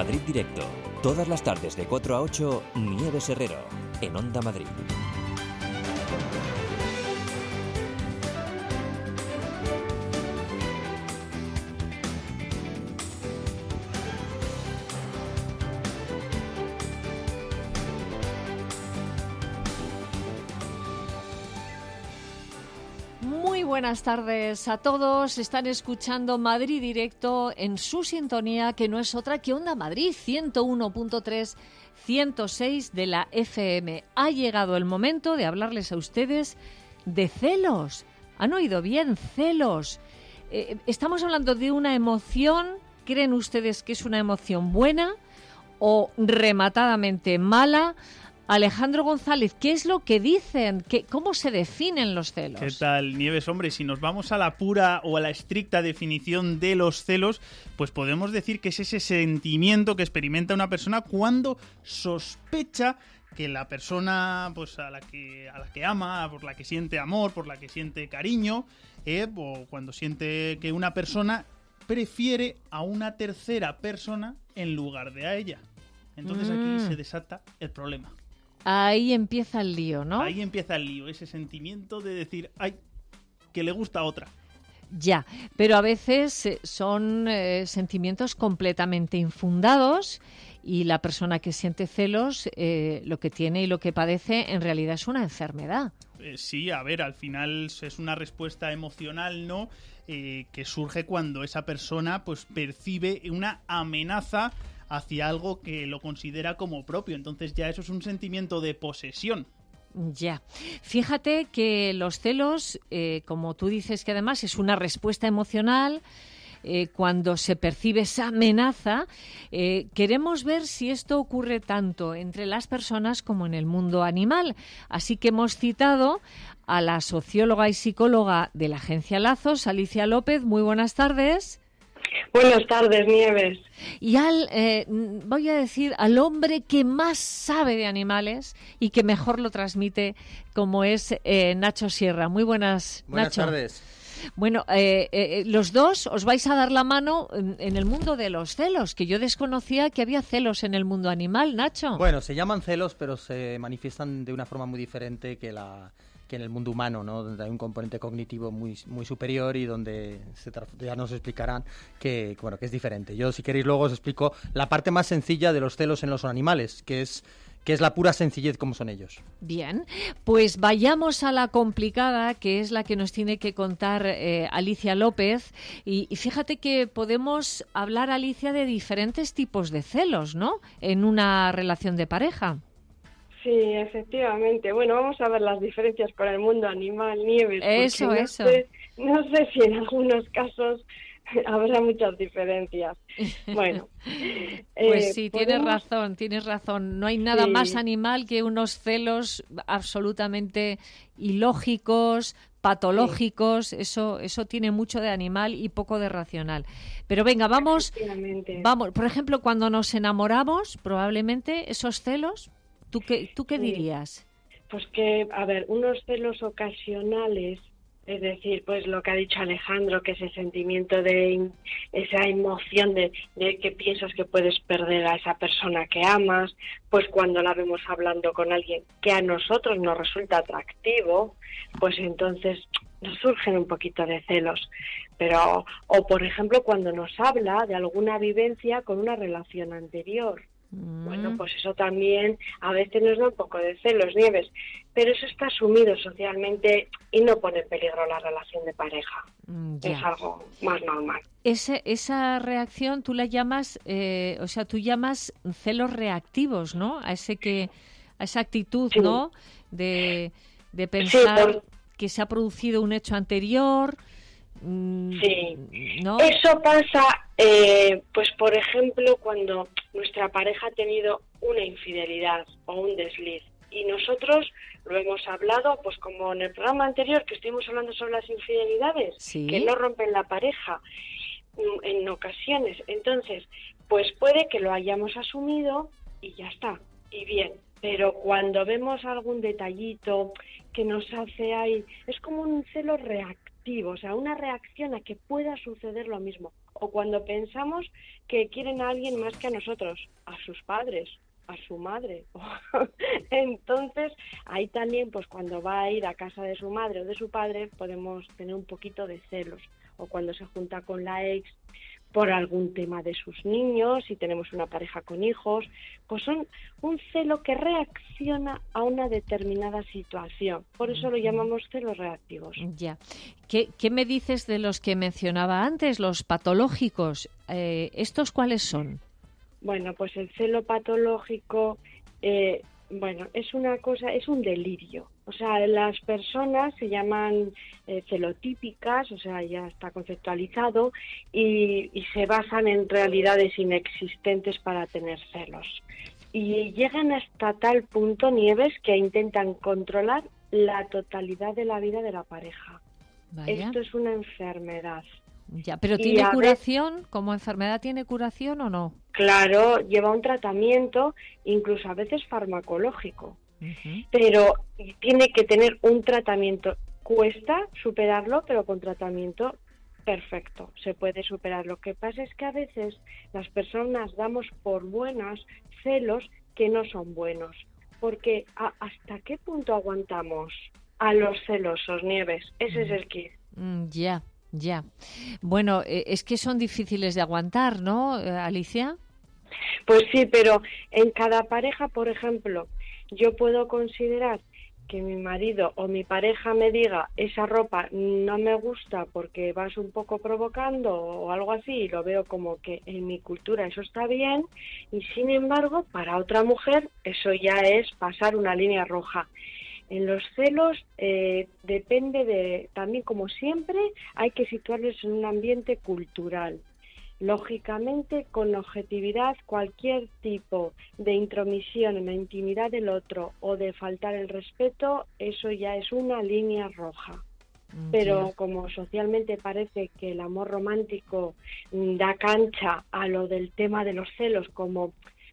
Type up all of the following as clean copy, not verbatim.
Madrid Directo. Todas las tardes de 4 a 8, Nieves Herrero, en Onda Madrid. Buenas tardes a todos. Están escuchando Madrid Directo en su sintonía, que no es otra que Onda Madrid 101.3, 106 de la FM. Ha llegado el momento de hablarles a ustedes de celos. ¿Han oído bien? Celos. Estamos hablando de una emoción. ¿Creen ustedes que es una emoción buena o rematadamente mala? Alejandro González, ¿qué es lo que dicen? ¿Cómo se definen los celos? ¿Qué tal, Nieves? Hombre, si nos vamos a la pura o a la estricta definición de los celos, pues podemos decir que es ese sentimiento que experimenta una persona cuando sospecha que la persona pues a la que ama, por la que siente amor, por la que siente cariño, o cuando siente que una persona prefiere a una tercera persona en lugar de a ella. Entonces aquí se desata el problema. Ahí empieza el lío, ¿no? Ahí empieza el lío, ese sentimiento de decir, ay, que le gusta a otra. Ya, pero a veces son sentimientos completamente infundados y la persona que siente celos, lo que tiene y lo que padece en realidad es una enfermedad. Sí, a ver, al final es una respuesta emocional, ¿no? Que surge cuando esa persona pues percibe una amenaza hacia algo que lo considera como propio. Entonces ya eso es un sentimiento de posesión. Ya. Fíjate que los celos, como tú dices que además es una respuesta emocional, cuando se percibe esa amenaza, queremos ver si esto ocurre tanto entre las personas como en el mundo animal. Así que hemos citado a la socióloga y psicóloga de la agencia Lazos, Alicia López. Muy buenas tardes. Buenas tardes, Nieves. Y voy a decir, al hombre que más sabe de animales y que mejor lo transmite, como es Nacho Sierra. Muy buenas, Buenas Nacho. tardes. Bueno, los dos os vais a dar la mano en el mundo de los celos, que yo desconocía que había celos en el mundo animal, Nacho. Bueno, se llaman celos, pero se manifiestan de una forma muy diferente que en el mundo humano, ¿no? Donde hay un componente cognitivo muy superior y donde ya nos explicarán que es diferente. Yo, si queréis, luego os explico la parte más sencilla de los celos en los animales, que es la pura sencillez como son ellos. Bien, pues vayamos a la complicada, que es la que nos tiene que contar Alicia López. Y fíjate que podemos hablar, Alicia, de diferentes tipos de celos, ¿no?, en una relación de pareja. Sí, efectivamente. Bueno, vamos a ver las diferencias con el mundo animal, Nieves. Eso. No sé si en algunos casos habrá muchas diferencias. Bueno. Pues sí, tienes razón. No hay nada más animal que unos celos absolutamente ilógicos, patológicos. Sí. Eso tiene mucho de animal y poco de racional. Pero venga, vamos. Por ejemplo, cuando nos enamoramos, probablemente esos celos, ¿tú qué dirías? Pues que, a ver, unos celos ocasionales, es decir, pues lo que ha dicho Alejandro, que ese sentimiento de esa emoción de que piensas que puedes perder a esa persona que amas, pues cuando la vemos hablando con alguien que a nosotros nos resulta atractivo, pues entonces nos surgen un poquito de celos. Pero, o por ejemplo, cuando nos habla de alguna vivencia con una relación anterior. Bueno, pues eso también a veces nos da un poco de celos, Nieves, pero eso está asumido socialmente y no pone en peligro la relación de pareja. Es algo más normal. Esa reacción tú la llamas, tú llamas celos reactivos, ¿no? A esa actitud, sí, ¿no? De pensar que se ha producido un hecho anterior. Sí, ¿no? Eso pasa, pues por ejemplo, cuando nuestra pareja ha tenido una infidelidad o un desliz y nosotros lo hemos hablado, pues como en el programa anterior que estuvimos hablando sobre las infidelidades, ¿sí?, que no rompen la pareja en ocasiones. Entonces, pues puede que lo hayamos asumido y ya está, y bien. Pero cuando vemos algún detallito que nos hace ahí, es como un celo reactivo, o sea, una reacción a que pueda suceder lo mismo. o cuando pensamos que quieren a alguien más que a nosotros, a sus padres, a su madre. Entonces, ahí también, pues cuando va a ir a casa de su madre o de su padre, podemos tener un poquito de celos. O cuando se junta con la ex por algún tema de sus niños, si tenemos una pareja con hijos, pues son un celo que reacciona a una determinada situación. Por eso lo llamamos celos reactivos. Ya. ¿Qué me dices de los que mencionaba antes, los patológicos? ¿Estos cuáles son? Bueno, pues el celo patológico, es una cosa, es un delirio. O sea, las personas se llaman celotípicas, o sea, ya está conceptualizado, y se basan en realidades inexistentes para tener celos. Y llegan hasta tal punto, Nieves, que intentan controlar la totalidad de la vida de la pareja. Vaya. Esto es una enfermedad. Ya, pero ¿tiene curación? ¿Como enfermedad tiene curación o no? Claro, lleva un tratamiento, incluso a veces farmacológico. Uh-huh. Pero tiene que tener un tratamiento. Cuesta superarlo, pero con tratamiento perfecto se puede superar. Lo que pasa es que a veces las personas damos por buenas celos que no son buenos. Porque ¿hasta qué punto aguantamos a los celosos, Nieves? Ese es el kit. Ya. Bueno, es que son difíciles de aguantar, ¿no, Alicia? Pues sí, pero en cada pareja, por ejemplo, yo puedo considerar que mi marido o mi pareja me diga esa ropa no me gusta porque vas un poco provocando o algo así, y lo veo como que en mi cultura eso está bien, y sin embargo para otra mujer eso ya es pasar una línea roja. En los celos depende de, también como siempre, hay que situarlos en un ambiente cultural. Lógicamente, con objetividad, cualquier tipo de intromisión en la intimidad del otro o de faltar el respeto, eso ya es una línea roja. Pero como socialmente parece que el amor romántico da cancha a lo del tema de los celos como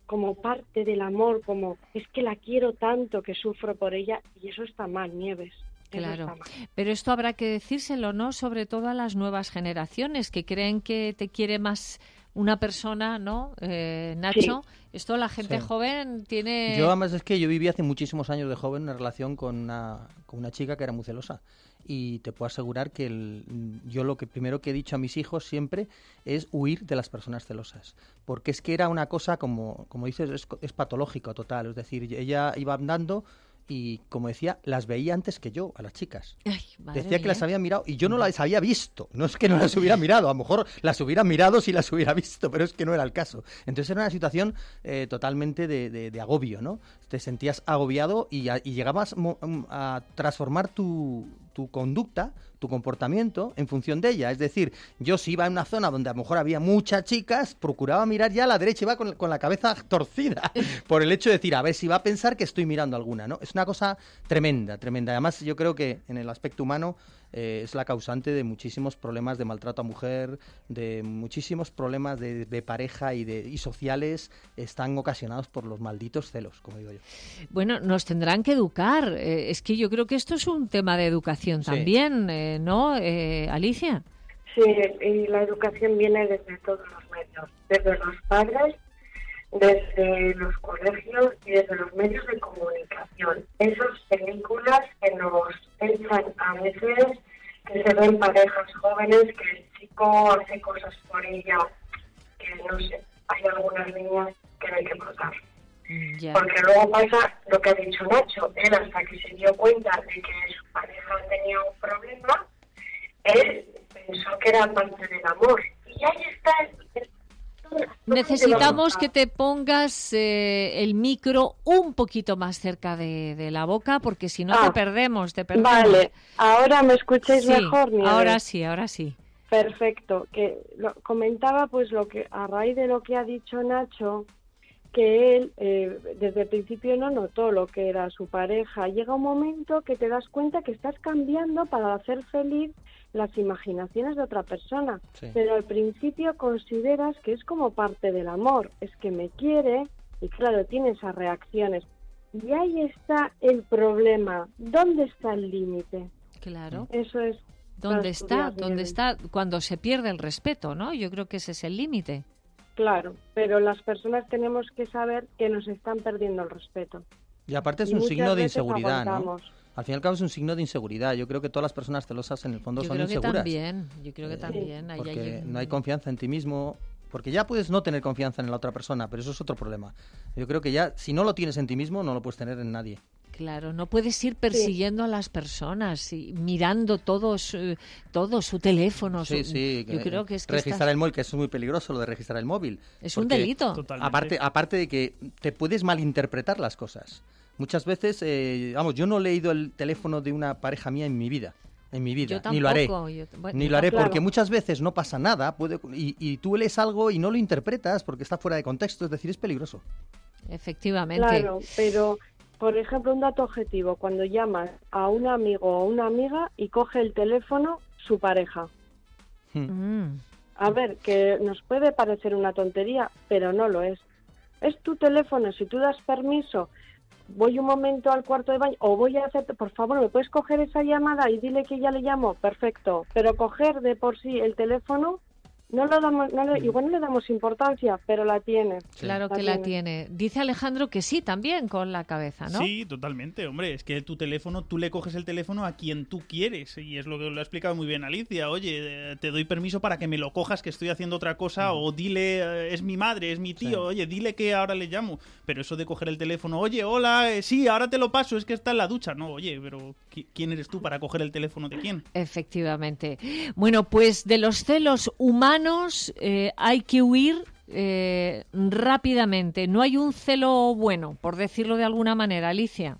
parte del amor, como es que la quiero tanto que sufro por ella, y eso está mal, Nieves. Claro, pero esto habrá que decírselo, ¿no? Sobre todo a las nuevas generaciones que creen que te quiere más una persona, ¿no? Nacho, sí. Esto la gente joven tiene... Yo además es que yo viví hace muchísimos años de joven una relación con una chica que era muy celosa. Y te puedo asegurar que yo lo que primero que he dicho a mis hijos siempre es huir de las personas celosas. Porque es que era una cosa, como dices, es patológico total. Es decir, ella iba andando y, como decía, las veía antes que yo, a las chicas. Ay, decía que las había mirado y yo no las había visto. No es que no las hubiera mirado, a lo mejor las hubiera mirado si las hubiera visto, pero es que no era el caso. Entonces era una situación totalmente de agobio, ¿no? Te sentías agobiado y llegabas a transformar tu conducta, tu comportamiento en función de ella. Es decir, yo si iba en una zona donde a lo mejor había muchas chicas, procuraba mirar ya a la derecha, iba con la cabeza torcida por el hecho de decir, a ver si va a pensar que estoy mirando alguna, ¿no? Es una cosa tremenda. Además, yo creo que en el aspecto humano es la causante de muchísimos problemas de maltrato a mujer, de muchísimos problemas de pareja y sociales, están ocasionados por los malditos celos, como digo yo. Bueno, nos tendrán que educar. Es que yo creo que esto es un tema de educación también, ¿no, Alicia? Sí, y la educación viene desde todos los medios, desde los padres, desde los colegios y desde los medios de comunicación. Esas películas que nos echan a veces, que se ven parejas jóvenes, que el chico hace cosas por ella, que no sé, hay algunas niñas que no hay que matar. Ya. Porque luego pasa lo que ha dicho Nacho, él hasta que se dio cuenta de que su pareja tenía un problema, él pensó que era parte del amor. Y ahí está Necesitamos que te pongas el micro un poquito más cerca de la boca, porque si no te perdemos. Vale, ¿ahora me escucháis mejor? Nieves? Ahora sí. Perfecto. Que comentaba pues lo que a raíz de lo que ha dicho Nacho, que él desde el principio no notó lo que era su pareja. Llega un momento que te das cuenta que estás cambiando para hacer feliz las imaginaciones de otra persona, pero al principio consideras que es como parte del amor, es que me quiere, y claro, tiene esas reacciones. Y ahí está el problema. ¿Dónde está el límite? Claro. Eso es ¿Dónde está? estudiado bien. Cuando se pierde el respeto, ¿no? Yo creo que ese es el límite. Claro, pero las personas tenemos que saber que nos están perdiendo el respeto. Y aparte es Y un muchas signo de veces inseguridad, ¿no? aguantamos. Al fin y al cabo es un signo de inseguridad. Yo creo que todas las personas celosas en el fondo Yo son creo que inseguras. yo creo que también. Ahí Porque hay no hay confianza en ti mismo. Porque ya puedes no tener confianza en la otra persona, pero eso es otro problema. Yo creo que ya, si no lo tienes en ti mismo, no lo puedes tener en nadie. Claro, no puedes ir persiguiendo a las personas y mirando todo su teléfono. Sí. Yo creo que es que registrar el móvil, que eso es muy peligroso, lo de registrar el móvil. es un Porque delito. Totalmente. Aparte de que te puedes malinterpretar las cosas. Muchas veces, yo no he leído el teléfono de una pareja mía en mi vida. Yo ni lo haré. tampoco. Ni lo haré Claro. porque muchas veces no pasa nada y tú lees algo y no lo interpretas porque está fuera de contexto, es decir, es peligroso. Efectivamente. Claro, pero, por ejemplo, un dato objetivo, cuando llamas a un amigo o una amiga y coge el teléfono su pareja. Mm. A ver, que nos puede parecer una tontería, pero no lo es. Es tu teléfono, si tú das permiso, voy un momento al cuarto de baño o voy a hacerte, por favor, ¿me puedes coger esa llamada y dile que ya le llamo? Perfecto, pero coger de por sí el teléfono, igual no le damos importancia, pero la tiene. Claro que la tiene. Dice Alejandro que sí, también con la cabeza, ¿no? Sí, totalmente, hombre, es que tu teléfono, tú le coges el teléfono a quien tú quieres y es lo que lo ha explicado muy bien Alicia. Oye, te doy permiso para que me lo cojas, que estoy haciendo otra cosa, o dile, es mi madre, es mi tío, Sí. oye, dile que ahora le llamo. Pero eso de coger el teléfono, oye, hola, sí, ahora te lo paso, es que está en la ducha. No, oye, pero ¿quién eres tú para coger el teléfono de quién? Efectivamente. Bueno, pues de los celos humanos hay que huir rápidamente. No hay un celo bueno, por decirlo de alguna manera, Alicia.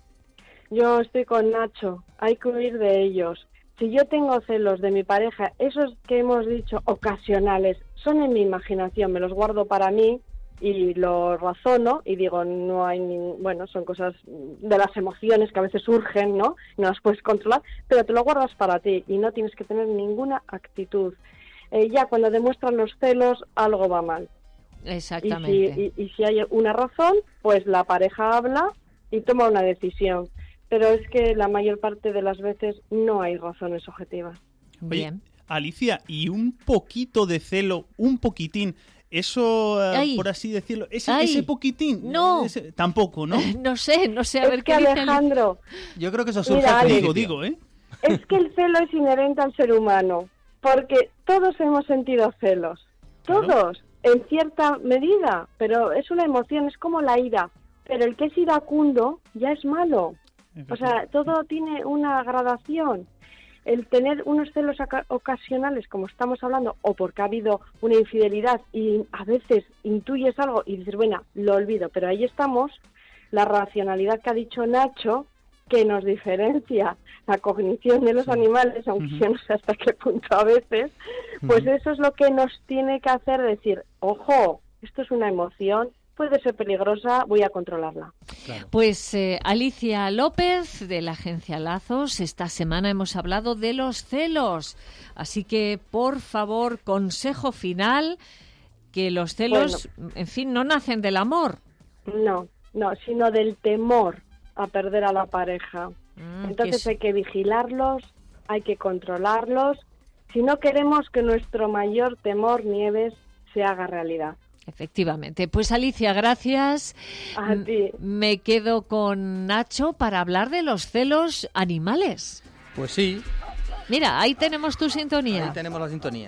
Yo estoy con Nacho, hay que huir de ellos. Si yo tengo celos de mi pareja, esos que hemos dicho ocasionales, son en mi imaginación, me los guardo para mí y los razono y digo, no hay bueno, son cosas de las emociones que a veces surgen, ¿no? No las puedes controlar, pero te lo guardas para ti y no tienes que tener ninguna actitud. Ya cuando demuestran los celos, algo va mal. Exactamente. Y si hay una razón, pues la pareja habla y toma una decisión. Pero es que la mayor parte de las veces no hay razones objetivas. Oye, Bien. Alicia, y un poquito de celo, un poquitín, eso, Ay. por así decirlo, Ay. ese poquitín, No. tampoco, ¿no? No sé, a ver Es qué que dice Alejandro, Yo creo que eso surge Mira, al Alex. principio. Digo, ¿eh? es que el celo es inherente al ser humano, porque todos hemos sentido celos, Claro. todos, en cierta medida, pero es una emoción, es como la ira, pero el que es iracundo ya es malo, o sea, todo tiene una gradación. El tener unos celos ocasionales, como estamos hablando, o porque ha habido una infidelidad y a veces intuyes algo y dices, bueno, lo olvido, pero ahí estamos, la racionalidad que ha dicho Nacho, que nos diferencia la cognición de los animales, aunque yo no sé hasta qué punto a veces, pues eso es lo que nos tiene que hacer decir, ojo, esto es una emoción, puede ser peligrosa, voy a controlarla. Claro. Pues Alicia López, de la agencia Lazos, esta semana hemos hablado de los celos. Así que, por favor, consejo final, que los celos, en fin, no nacen del amor. No, sino del temor a perder a la pareja. Entonces hay que vigilarlos, hay que controlarlos, si no queremos que nuestro mayor temor, Nieves, se haga realidad. Efectivamente. Pues Alicia, gracias. A ti. Me quedo con Nacho para hablar de los celos animales. Pues sí, Mira, ahí tenemos tu sintonía. ahí tenemos la sintonía.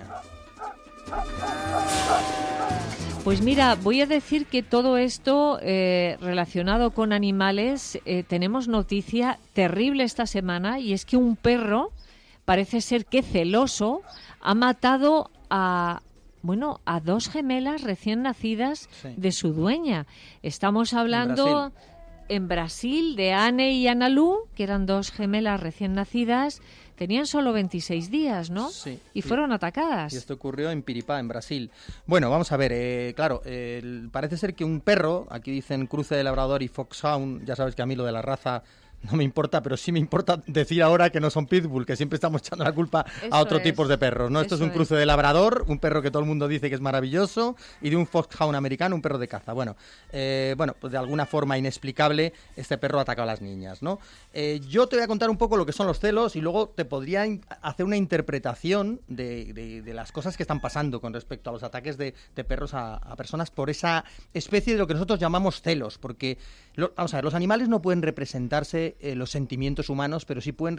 Pues mira, voy a decir que todo esto relacionado con animales, tenemos noticia terrible esta semana y es que un perro, parece ser que celoso, ha matado a dos gemelas recién nacidas Sí. de su dueña. Estamos hablando en Brasil de Anne y Analu, que eran dos gemelas recién nacidas. Tenían solo 26 días, ¿no? Sí. Y fueron atacadas. Y esto ocurrió en Piripá, en Brasil. Bueno, vamos a ver, claro, parece ser que un perro, aquí dicen cruce de labrador y foxhound, ya sabes que a mí lo de la raza no me importa, pero sí me importa decir ahora que no son pitbull, que siempre estamos echando la culpa Eso a otros es. tipos de perros, ¿no? Esto es Eso un cruce de labrador, un perro que todo el mundo dice que es maravilloso, y de un foxhound americano, un perro de caza. Bueno, pues de alguna forma inexplicable este perro ataca a las niñas, ¿no? Yo te voy a contar un poco lo que son los celos y luego te podría hacer una interpretación de las cosas que están pasando con respecto a los ataques de perros a personas por esa especie de lo que nosotros llamamos celos, porque vamos a ver, los animales no pueden representarse los sentimientos humanos, pero sí pueden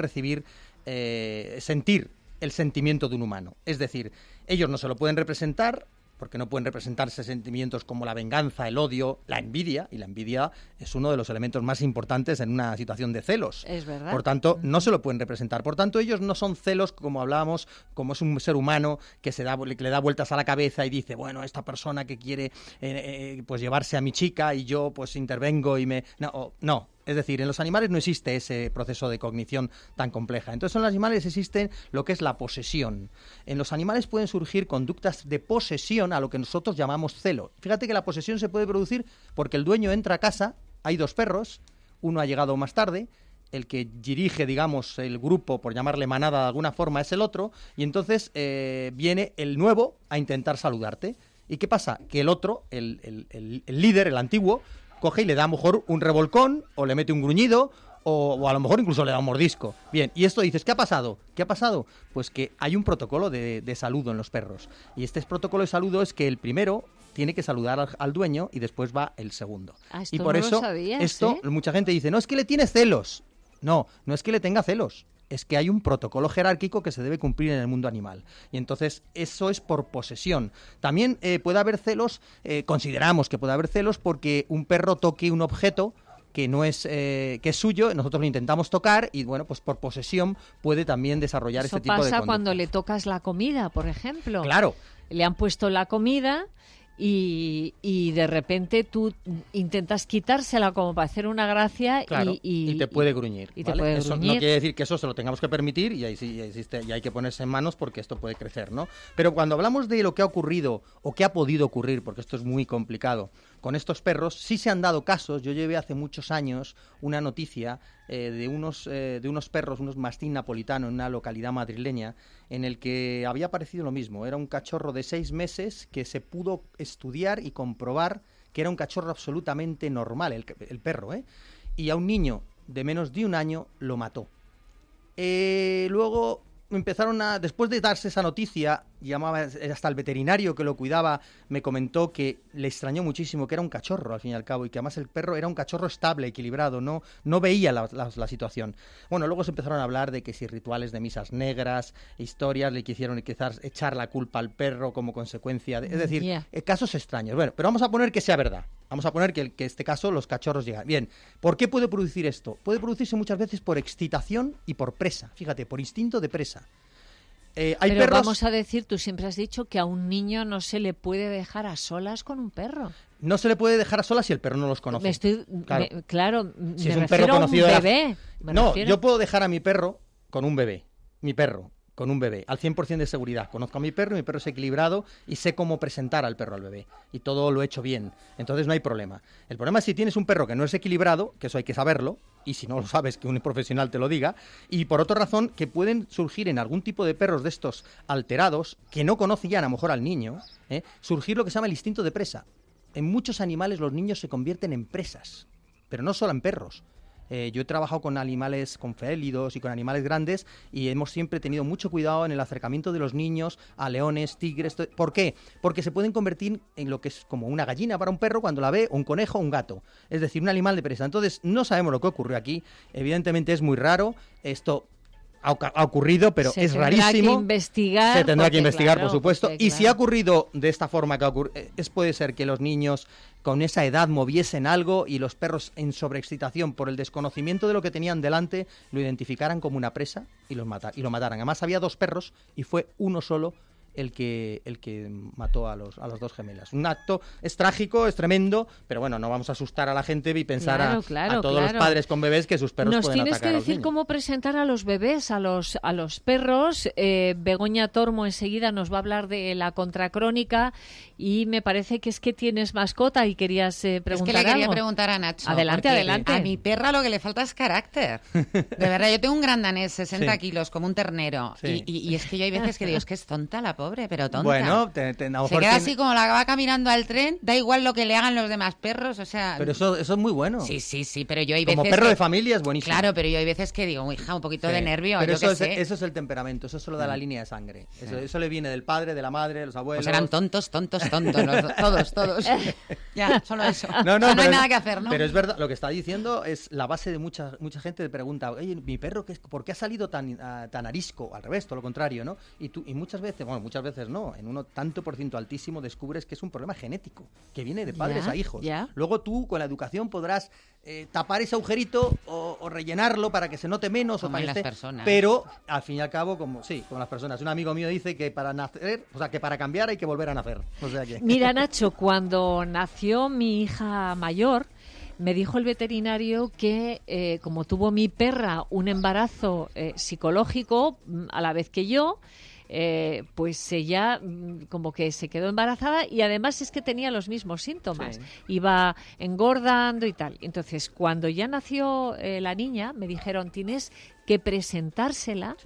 sentir el sentimiento de un humano. Es decir, ellos no se lo pueden representar porque no pueden representarse sentimientos como la venganza, el odio, la envidia, y la envidia es uno de los elementos más importantes en una situación de celos. Es verdad. Por tanto, no se lo pueden representar. Por tanto, ellos no son celos, como hablábamos, como es un ser humano que le da vueltas a la cabeza y dice, bueno, esta persona que quiere pues llevarse a mi chica y yo pues intervengo y me... No. Es decir, en los animales no existe ese proceso de cognición tan compleja. Entonces, en los animales existe lo que es la posesión. En los animales pueden surgir conductas de posesión a lo que nosotros llamamos celo. Fíjate que la posesión se puede producir porque el dueño entra a casa, hay dos perros, uno ha llegado más tarde, el que dirige, digamos, el grupo, por llamarle manada de alguna forma, es el otro, y entonces viene el nuevo a intentar saludarte. ¿Y qué pasa? Que el otro, el líder, el antiguo, coge y le da a lo mejor un revolcón o le mete un gruñido o a lo mejor incluso le da un mordisco. Bien, y esto dices, ¿qué ha pasado? ¿Qué ha pasado? Pues que hay un protocolo de saludo en los perros. Y este protocolo de saludo es que el primero tiene que saludar al dueño y después va el segundo. Esto y por no eso, lo sabías, mucha gente dice, no, es que le tiene celos. No es que le tenga celos. Es que hay un protocolo jerárquico que se debe cumplir en el mundo animal. Y entonces eso es por posesión. También puede haber celos, consideramos que puede haber celos porque un perro toque un objeto que no es que es suyo, nosotros lo intentamos tocar y bueno, pues por posesión puede también desarrollar Eso este tipo de conductas. pasa cuando le tocas la comida, por ejemplo. Claro. Le han puesto la comida y de repente tú intentas quitársela como para hacer una gracia. Claro, y te puede gruñir. Y ¿vale? te puede eso gruñir. no quiere decir que eso se lo tengamos que permitir y ahí sí existe, y hay que ponerse en manos porque esto puede crecer, ¿no? Pero cuando hablamos de lo que ha ocurrido o que ha podido ocurrir, porque esto es muy complicado, con estos perros, sí se han dado casos. Yo llevé hace muchos años una noticia de unos perros, unos mastín napolitano en una localidad madrileña, en el que había aparecido lo mismo. Era un cachorro de 6 meses que se pudo estudiar y comprobar que era un cachorro absolutamente normal, el perro, y a un niño de menos de 1 año lo mató. Luego después de darse esa noticia, hasta el veterinario que lo cuidaba me comentó que le extrañó muchísimo, que era un cachorro al fin y al cabo, y que además el perro era un cachorro estable, equilibrado, no veía la situación. Bueno, luego se empezaron a hablar de que si rituales de misas negras, historias, le quisieron quizás echar la culpa al perro como consecuencia, es decir, casos extraños. Bueno, pero vamos a poner que sea verdad. Vamos a poner que este caso los cachorros llegan. Bien, ¿por qué puede producir esto? Puede producirse muchas veces por excitación y por presa. Fíjate, por instinto de presa. Hay Pero perros... vamos a decir, tú siempre has dicho que a un niño no se le puede dejar a solas con un perro. No se le puede dejar a solas si el perro no los conoce. Claro, si me es un refiero perro conocido a un bebé. Yo puedo dejar a mi perro con un bebé. Mi perro con un bebé, al 100% de seguridad. Conozco a mi perro es equilibrado y sé cómo presentar al perro al bebé. Y todo lo he hecho bien. Entonces no hay problema. El problema es si tienes un perro que no es equilibrado, que eso hay que saberlo, y si no lo sabes, que un profesional te lo diga. Y por otra razón, que pueden surgir en algún tipo de perros de estos alterados, que no conocían a lo mejor al niño, surgir lo que se llama el instinto de presa. En muchos animales los niños se convierten en presas, pero no solo en perros. Yo he trabajado con animales, con félidos y con animales grandes, y hemos siempre tenido mucho cuidado en el acercamiento de los niños a leones, tigres. ¿Por qué? Porque se pueden convertir en lo que es como una gallina para un perro cuando la ve, o un conejo o un gato. Es decir, un animal de presa. Entonces, no sabemos lo que ocurrió aquí. Evidentemente es muy raro. Esto ha ocurrido, pero es rarísimo. Se tendrá que investigar, por supuesto. Porque, y si ha ocurrido de esta forma que puede ser que los niños con esa edad moviesen algo y los perros en sobreexcitación por el desconocimiento de lo que tenían delante lo identificaran como una presa y lo mataran. Además había 2 perros y fue uno solo el que mató a los dos gemelas. Un acto es trágico, es tremendo, pero bueno, no vamos a asustar a la gente y pensar a todos los padres con bebés que sus perros pueden atacar a los niños. Nos tienes que decir cómo presentar a los bebés, a los perros. Begoña Tormo enseguida nos va a hablar de la contracrónica y me parece que es que tienes mascota y querías preguntar algo. Es que le quería preguntar a Nacho. Adelante. A mi perra lo que le falta es carácter. De verdad, yo tengo un gran danés, 60 kilos, como un ternero. Sí. Y es que yo hay veces que digo, es que es tonta la pobre, pero tonta. Bueno, se queda así como la vaca mirando al tren, da igual lo que le hagan los demás perros, o sea... Pero eso es muy bueno. Sí, pero yo hay veces... Como perro de familia es buenísimo. Claro, pero yo hay veces que digo, hija, un poquito de nervio, pero yo eso es el temperamento, eso solo da la línea de sangre. Eso le viene del padre, de la madre, de los abuelos... Pues eran tontos, todos. Ya, solo eso. No hay nada que hacer, ¿no? Pero es verdad, lo que está diciendo es la base de mucha gente te pregunta, oye, mi perro, ¿por qué ha salido tan arisco? Al revés, todo lo contrario, ¿no? Y muchas veces no, en un tanto por ciento altísimo descubres que es un problema genético, que viene de padres a hijos. Luego tú, con la educación, podrás tapar ese agujerito o rellenarlo para que se note menos. Como o para las personas. Pero, al fin y al cabo, como las personas. Un amigo mío dice que que para cambiar hay que volver a nacer. O sea que... Mira, Nacho, cuando nació mi hija mayor, me dijo el veterinario que como tuvo mi perra un embarazo psicológico a la vez que yo, pues ella como que se quedó embarazada y además es que tenía los mismos síntomas. Iba engordando y tal. Entonces, cuando ya nació la niña, me dijeron, tienes que presentársela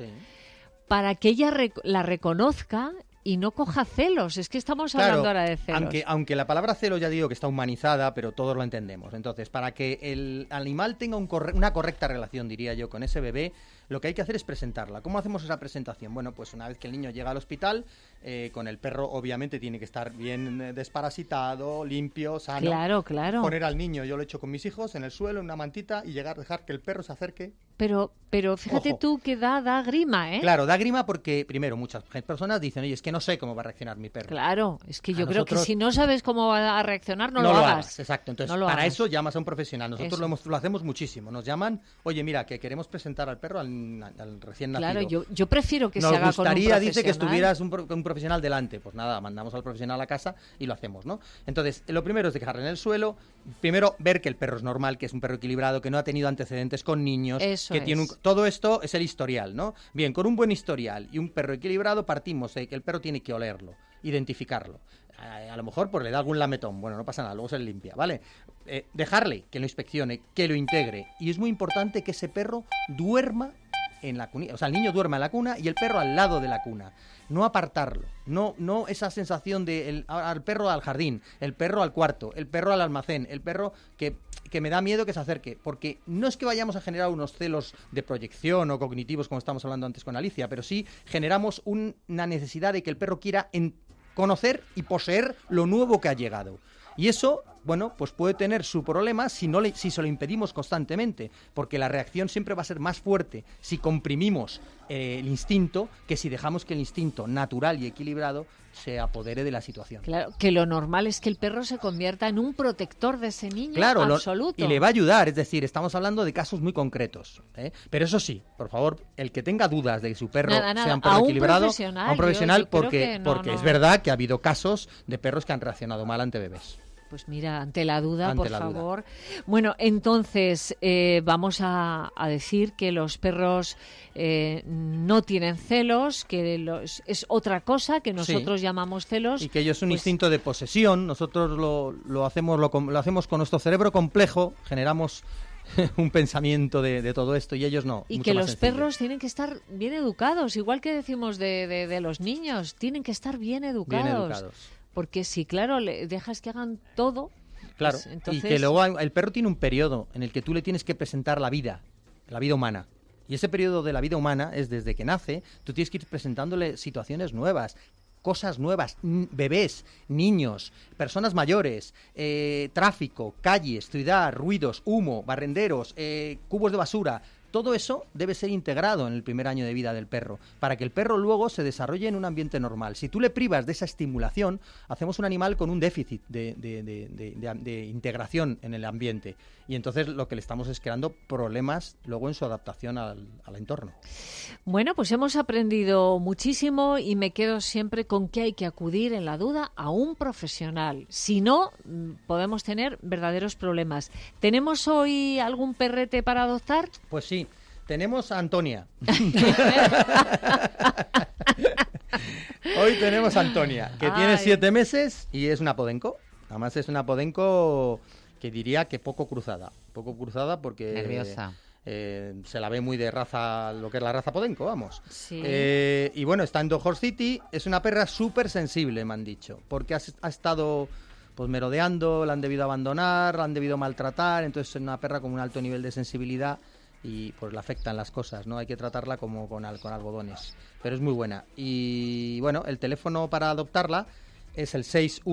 para que ella la reconozca y no coja celos. Es que estamos hablando ahora de celos. Aunque la palabra celos ya digo que está humanizada, pero todos lo entendemos. Entonces, para que el animal tenga una correcta relación, diría yo, con ese bebé, lo que hay que hacer es presentarla. ¿Cómo hacemos esa presentación? Bueno, pues una vez que el niño llega al hospital, con el perro obviamente tiene que estar bien desparasitado, limpio, sano. Claro. Poner al niño, yo lo he hecho con mis hijos, en el suelo, en una mantita y dejar que el perro se acerque. Pero fíjate tú que da grima, ¿eh? Claro, da grima porque, primero, muchas personas dicen, oye, es que no sé cómo va a reaccionar mi perro. Claro, es que yo creo que si no sabes cómo va a reaccionar, no lo hagas. Exacto, entonces para eso llamas a un profesional. Nosotros lo hacemos muchísimo. Nos llaman, oye, mira, que queremos presentar al perro al recién nacido. Claro, yo prefiero que se haga con un profesional. Nos gustaría, dice, que estuvieras un profesional delante. Pues nada, mandamos al profesional a casa y lo hacemos, ¿no? Entonces, lo primero es dejarlo en el suelo. Primero, ver que el perro es normal, que es un perro equilibrado, que no ha tenido antecedentes con niños. Todo esto es el historial, ¿no? Bien, con un buen historial y un perro equilibrado partimos de que el perro tiene que olerlo, identificarlo. A lo mejor le da algún lametón, bueno, no pasa nada, luego se le limpia, ¿vale? Dejarle que lo inspeccione, que lo integre. Y es muy importante que ese perro duerma en la cuna, o sea, el niño duerma en la cuna y el perro al lado de la cuna. No apartarlo, no esa sensación de al perro al jardín, el perro al cuarto, el perro al almacén, el perro que me da miedo que se acerque, porque no es que vayamos a generar unos celos de proyección o cognitivos como estamos hablando antes con Alicia, pero sí generamos una necesidad de que el perro quiera conocer y poseer lo nuevo que ha llegado. Y eso, bueno, pues puede tener su problema si se lo impedimos constantemente, porque la reacción siempre va a ser más fuerte si comprimimos el instinto que si dejamos que el instinto natural y equilibrado se apodere de la situación. Claro, que lo normal es que el perro se convierta en un protector de ese niño absoluto. Y le va a ayudar, es decir, estamos hablando de casos muy concretos, ¿eh? Pero eso sí, por favor, el que tenga dudas de que su perro sea un perro equilibrado, a un profesional, porque es verdad que ha habido casos de perros que han reaccionado mal ante bebés. Pues mira, ante la duda, por favor. Bueno, entonces vamos a decir que los perros no tienen celos, que es otra cosa que nosotros llamamos celos. Y que ellos es un instinto de posesión. Nosotros lo hacemos con nuestro cerebro complejo, generamos un pensamiento de todo esto y ellos no. Y que los perros tienen que estar bien educados, igual que decimos de los niños, tienen que estar bien educados. Bien educados. Porque si, claro, le dejas que hagan todo... Claro, pues, entonces... y que luego el perro tiene un periodo en el que tú le tienes que presentar la vida humana. Y ese periodo de la vida humana es desde que nace, tú tienes que ir presentándole situaciones nuevas, cosas nuevas, bebés, niños, personas mayores, tráfico, calles, ciudad, ruidos, humo, barrenderos, cubos de basura, todo eso debe ser integrado en el primer año de vida del perro, para que el perro luego se desarrolle en un ambiente normal. Si tú le privas de esa estimulación, hacemos un animal con un déficit de integración en el ambiente. Y entonces lo que le estamos es creando problemas luego en su adaptación al entorno. Bueno, pues hemos aprendido muchísimo y me quedo siempre con que hay que acudir en la duda a un profesional. Si no, podemos tener verdaderos problemas. ¿Tenemos hoy algún perrete para adoptar? Pues sí, tenemos a Antonia. Hoy tenemos a Antonia, que tiene 7 meses y es una podenco. Además es una podenco que diría que poco cruzada porque... Nerviosa. Se la ve muy de raza, lo que es la raza podenco, vamos. Sí. Y bueno, está en Doghorn City, es una perra súper sensible, me han dicho, porque ha estado pues merodeando, la han debido abandonar, la han debido maltratar, entonces es una perra con un alto nivel de sensibilidad y pues le afectan las cosas, ¿no? Hay que tratarla como con algodones, pero es muy buena. Y bueno, el teléfono para adoptarla es el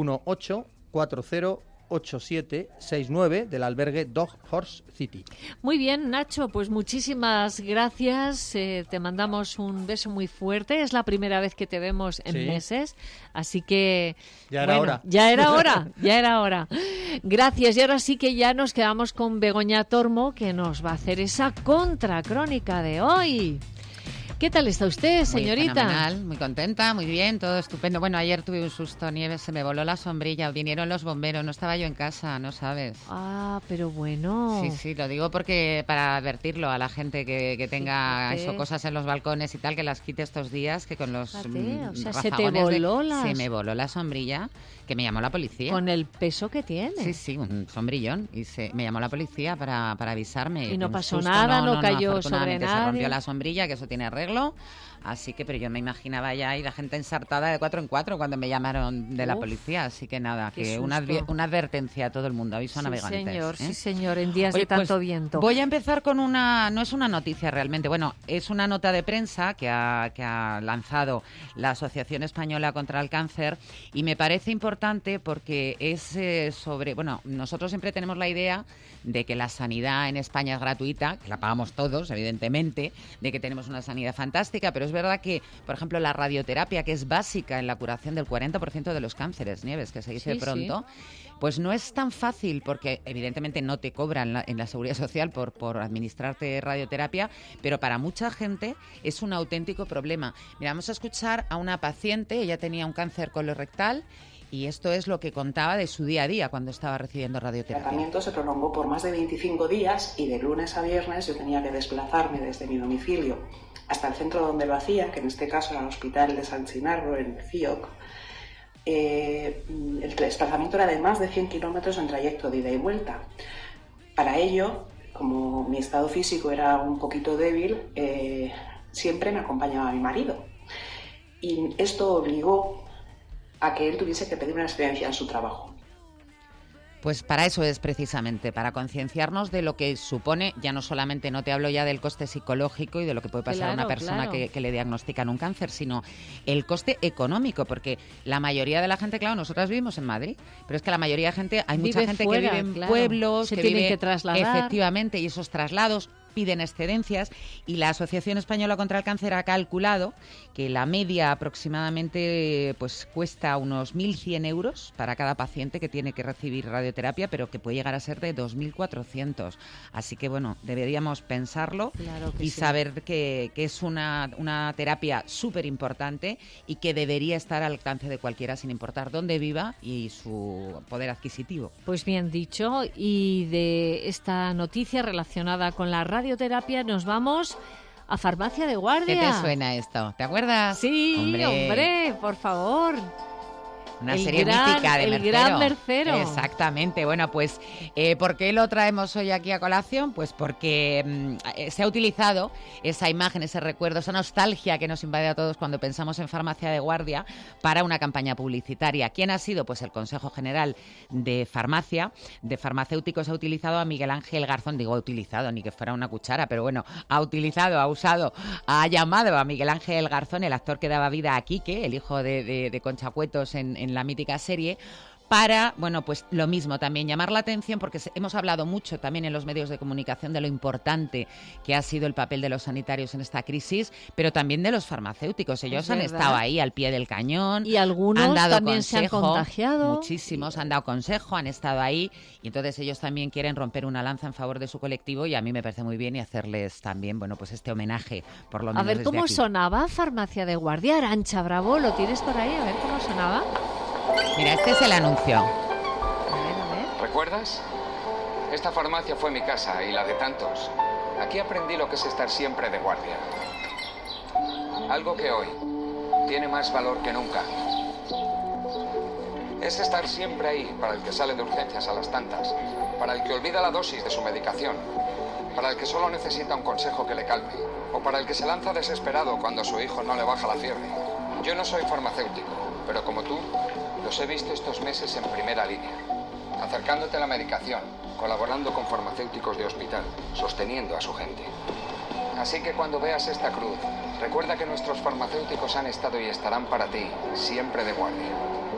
618-408769 del albergue Doghorn City. Muy bien, Nacho, pues muchísimas gracias. Te mandamos un beso muy fuerte. Es la primera vez que te vemos en meses, así que... Ya era hora. Ya era hora. Gracias. Y ahora sí que ya nos quedamos con Begoña Tormo, que nos va a hacer esa contracrónica de hoy. ¿Qué tal está usted, señorita? Muy fenomenal, muy contenta, muy bien, todo estupendo. Bueno, ayer tuve un susto, Nieves, se me voló la sombrilla, vinieron los bomberos, no estaba yo en casa, no sabes. Ah, pero bueno. Sí, lo digo porque para advertirlo a la gente que tenga cosas en los balcones y tal, que las quite estos días, que con los o sea, se me voló la sombrilla, que me llamó la policía. Con el peso que tiene. Sí, un sombrillón, y me llamó la policía para avisarme. Y no pasó nada, no cayó sobre nadie. Se rompió la sombrilla, que eso tiene arreglo. Así que, pero yo me imaginaba ya y la gente ensartada de 4 en 4 cuando me llamaron de la policía. Así que nada, que una advertencia a todo el mundo, aviso a navegantes. Sí, señor, en días de tanto viento. Voy a empezar con no es una noticia realmente, bueno, es una nota de prensa que ha lanzado la Asociación Española contra el Cáncer y me parece importante porque es nosotros siempre tenemos la idea de que la sanidad en España es gratuita, que la pagamos todos, evidentemente, de que tenemos una sanidad fantástica, pero es verdad que, por ejemplo, la radioterapia, que es básica en la curación del 40% de los cánceres, Nieves, que se dice pronto, pues no es tan fácil porque evidentemente no te cobran en la Seguridad Social por administrarte radioterapia, pero para mucha gente es un auténtico problema. Mira, vamos a escuchar a una paciente, ella tenía un cáncer colorectal y esto es lo que contaba de su día a día cuando estaba recibiendo radioterapia. El tratamiento se prolongó por más de 25 días y de lunes a viernes yo tenía que desplazarme desde mi domicilio hasta el centro donde lo hacía, que en este caso era el Hospital de San Chinarro, en Fioc. El desplazamiento era de más de 100 kilómetros en trayecto de ida y vuelta. Para ello, como mi estado físico era un poquito débil, siempre me acompañaba mi marido. Y esto obligó a que él tuviese que pedir una excedencia en su trabajo. Pues para eso es precisamente, para concienciarnos de lo que supone, ya no solamente, no te hablo ya del coste psicológico y de lo que puede pasar a una persona que le diagnostican un cáncer, sino el coste económico, porque la mayoría de la gente, claro, nosotras vivimos en Madrid, pero es que la mayoría de gente, hay mucha gente fuera, que vive en pueblos, se que tienen vive que trasladar. Efectivamente, y esos traslados piden excedencias y la Asociación Española contra el Cáncer ha calculado que la media aproximadamente pues cuesta unos 1.100 euros para cada paciente que tiene que recibir radioterapia, pero que puede llegar a ser de 2.400. Así que bueno, deberíamos pensarlo y saber que es una terapia súper importante y que debería estar al alcance de cualquiera sin importar dónde viva y su poder adquisitivo. Pues bien dicho, y de esta noticia relacionada con la radioterapia nos vamos a Farmacia de Guardia. ¿Qué te suena esto? ¿Te acuerdas? Sí, hombre, por favor. Una serie mítica de El Mercero. Gran Mercero. Exactamente. Bueno, pues, ¿por qué lo traemos hoy aquí a colación? Pues porque se ha utilizado esa imagen, ese recuerdo, esa nostalgia que nos invade a todos cuando pensamos en Farmacia de Guardia para una campaña publicitaria. ¿Quién ha sido? Pues el Consejo General de Farmacia, de Farmacéuticos, ha utilizado a Miguel Ángel Garzón. Digo, ha utilizado, ni que fuera una cuchara, pero bueno, ha llamado a Miguel Ángel Garzón, el actor que daba vida a Quique, el hijo de Concha Cuetos en la mítica serie, para, bueno, pues lo mismo también, llamar la atención, porque hemos hablado mucho también en los medios de comunicación de lo importante que ha sido el papel de los sanitarios en esta crisis, pero también de los farmacéuticos. Ellos han estado ahí al pie del cañón. Y algunos han dado también consejo, se han contagiado. Muchísimos han dado consejo, han estado ahí, y entonces ellos también quieren romper una lanza en favor de su colectivo, y a mí me parece muy bien, y hacerles también, bueno, pues este homenaje, por lo menos. A ver cómo aquí sonaba Farmacia de Guardia. Arantxa Bravo, ¿lo tienes por ahí? A ver cómo sonaba. Mira, este es el anuncio. A ver. ¿Recuerdas? Esta farmacia fue mi casa y la de tantos. Aquí aprendí lo que es estar siempre de guardia. Algo que hoy tiene más valor que nunca. Es estar siempre ahí para el que sale de urgencias a las tantas, para el que olvida la dosis de su medicación, para el que solo necesita un consejo que le calme, o para el que se lanza desesperado cuando a su hijo no le baja la fiebre. Yo no soy farmacéutico, pero como tú, los he visto estos meses en primera línea, acercándote a la medicación, colaborando con farmacéuticos de hospital, sosteniendo a su gente. Así que cuando veas esta cruz, recuerda que nuestros farmacéuticos han estado y estarán para ti, siempre de guardia.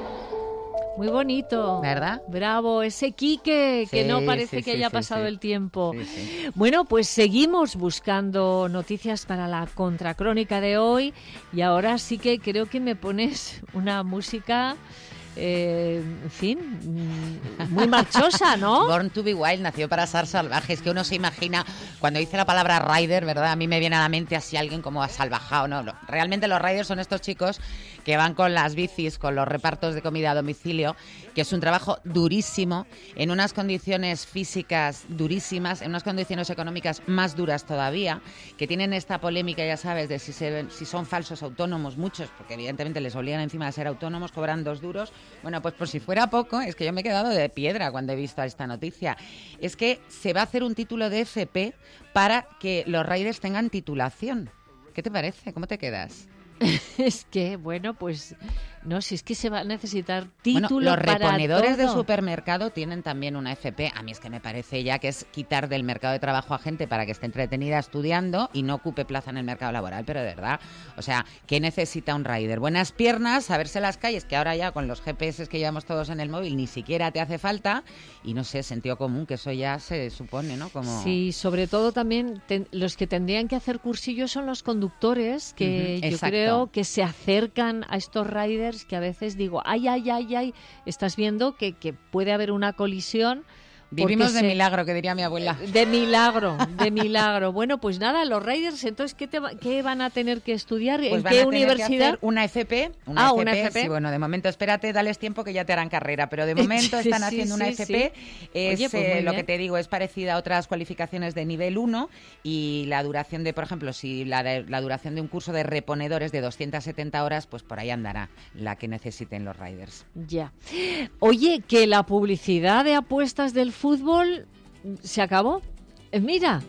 Muy bonito, ¿verdad? Bravo, ese Quique, que Sí, no parece sí, que sí, haya sí, pasado sí. el tiempo. Sí, sí. Bueno, pues seguimos buscando noticias para la contracrónica de hoy, y ahora sí que creo que me pones una música, en fin, muy marchosa, ¿no? Born to be Wild, nació para ser salvaje. Es que uno se imagina, cuando dice la palabra rider, ¿verdad? A mí me viene a la mente así alguien como asalvajado, ¿no? Realmente los riders son estos chicos que van con las bicis, con los repartos de comida a domicilio, que es un trabajo durísimo, en unas condiciones físicas durísimas, en unas condiciones económicas más duras todavía, que tienen esta polémica, ya sabes, de si son falsos autónomos, muchos, porque evidentemente les obligan encima de ser autónomos, cobran 2 duros. Bueno, pues por si fuera poco, es que yo me he quedado de piedra cuando he visto esta noticia. Es que se va a hacer un título de FP para que los riders tengan titulación. ¿Qué te parece? ¿Cómo te quedas? Es que, bueno, pues no, si es que se va a necesitar título bueno, los para reponedores de todo. supermercado tienen también una FP. A mí es que me parece ya que es quitar del mercado de trabajo a gente para que esté entretenida estudiando y no ocupe plaza en el mercado laboral, pero de verdad, o sea, ¿qué necesita un rider? Buenas piernas, saberse las calles, que ahora ya con los GPS que llevamos todos en el móvil ni siquiera te hace falta, y no sé, sentido común, que eso ya se supone, ¿no? Como... Sí, sobre todo también los que tendrían que hacer cursillos son los conductores, que yo exacto. creo que se acercan a estos riders, que a veces digo, ay, estás viendo que puede haber una colisión. Vivimos de milagro, que diría mi abuela. De milagro. Bueno, pues nada, los riders, entonces, ¿qué van a tener que estudiar? Pues ¿En van qué a tener universidad? que hacer una FP. Una FP. Sí, bueno, de momento, espérate, dales tiempo que ya te harán carrera, pero de momento Sí, están sí, haciendo una sí, FP. sí. Es, Oye, pues muy lo bien. que te digo, es parecida a otras cualificaciones de nivel 1, y la duración de, por ejemplo, si la duración de un curso de reponedores de 270 horas, pues por ahí andará la que necesiten los riders. Ya. Oye, que la publicidad de apuestas del fútbol se acabó. Mira.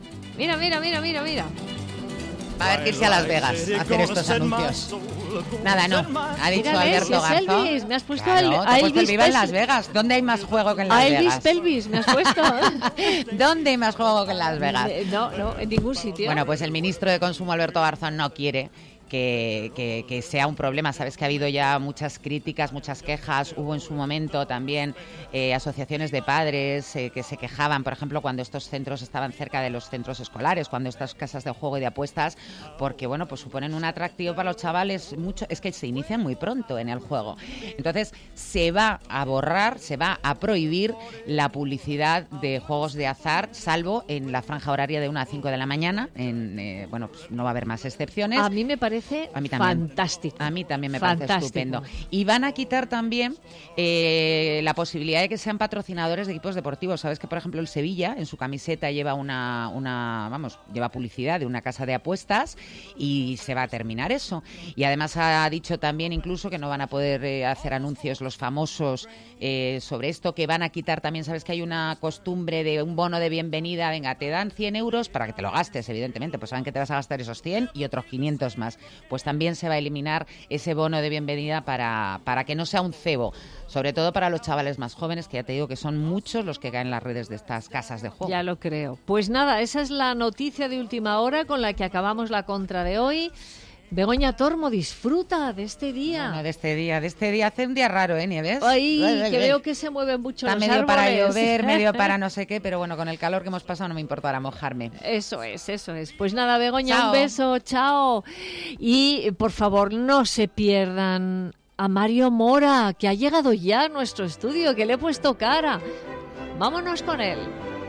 Va a haber que irse a Las Vegas a hacer estos anuncios. Nada, no. Ha dicho Mira, ¿ves? Alberto Es Garzón. Elvis. Me has puesto Claro, a te has puesto el Elvis Viva en Pes- Las Vegas. ¿Dónde hay más juego que en Las A Elvis Vegas? Pelvis me has puesto. ¿Dónde hay más juego que en Las Vegas? No, en ningún sitio. Bueno, pues el ministro de Consumo, Alberto Garzón, no quiere que sea un problema. Sabes que ha habido ya muchas críticas, muchas quejas. Hubo en su momento también asociaciones de padres que se quejaban, por ejemplo, cuando estos centros estaban cerca de los centros escolares, cuando estas casas de juego y de apuestas, porque bueno, pues suponen un atractivo para los chavales mucho. Es que se inician muy pronto en el juego. Entonces se va a borrar, se va a prohibir la publicidad de juegos de azar, salvo en la franja horaria de 1 a 5 de la mañana. Bueno, pues no va a haber más excepciones. A mí me parece A mí también. fantástico. A mí también me parece Fantástico. estupendo. Y van a quitar también la posibilidad de que sean patrocinadores de equipos deportivos. Sabes que, por ejemplo, el Sevilla en su camiseta lleva lleva publicidad de una casa de apuestas, y se va a terminar eso. Y además ha dicho también incluso que no van a poder hacer anuncios los famosos sobre esto, que van a quitar también, sabes que hay una costumbre de un bono de bienvenida, venga, te dan 100 euros para que te lo gastes, evidentemente, pues saben que te vas a gastar esos 100 y otros 500 más. Pues también se va a eliminar ese bono de bienvenida para que no sea un cebo, sobre todo para los chavales más jóvenes, que ya te digo que son muchos los que caen en las redes de estas casas de juego. Ya lo creo. Pues nada, esa es la noticia de última hora con la que acabamos la contra de hoy. Begoña Tormo, disfruta de este día. Bueno, de este día. Hace un día raro, Nieves? Ay, que veo que se mueven mucho los medio árboles. Para llover, medio para no sé qué, pero bueno, con el calor que hemos pasado no me importará mojarme. Eso es. Pues nada, Begoña, Chao. un beso, chao. Y, por favor, no se pierdan a Mario Mora, que ha llegado ya a nuestro estudio, que le he puesto cara. Vámonos con él.